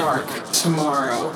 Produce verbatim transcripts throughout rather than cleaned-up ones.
dark tomorrow.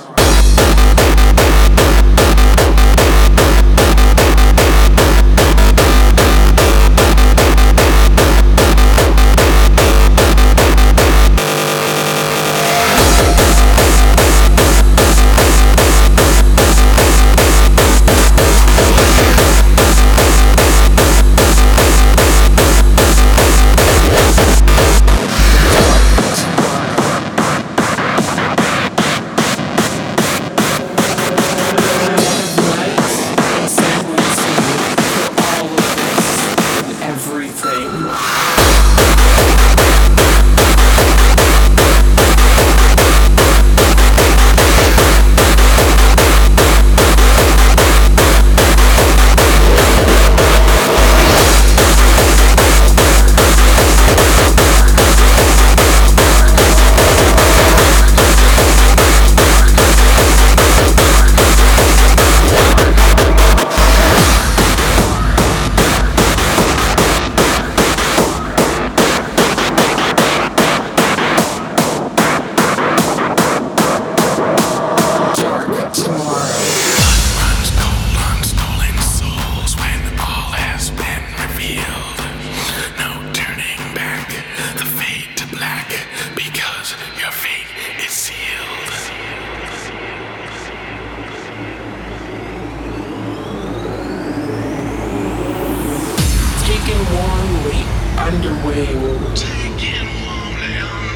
Warmly underwing. Taken warmly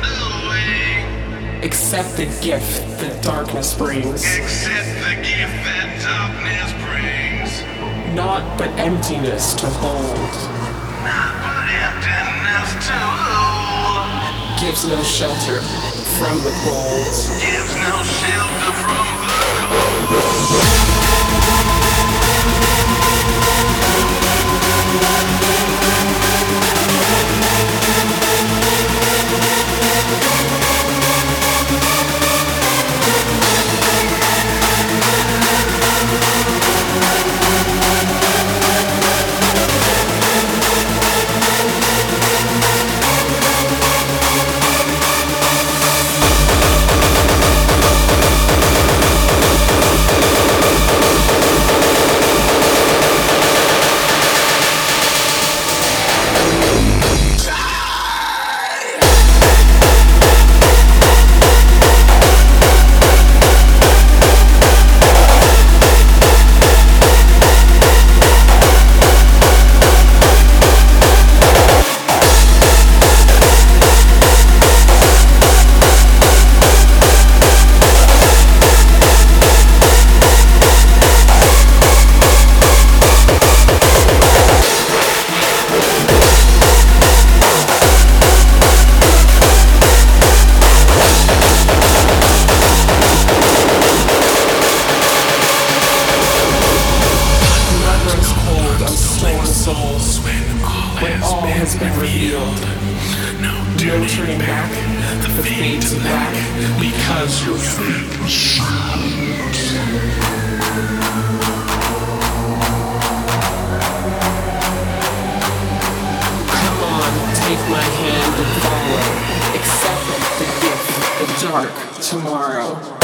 underwing. Accept the gift that darkness brings. Accept the gift that darkness brings. Not but emptiness to hold. Not but emptiness to hold. Gives no shelter from the cold. Gives no shelter from the cold. Souls, when all has been revealed, no turning back, the fades back, because you're free. Come on, take my hand and follow, accept the gift of dark tomorrow.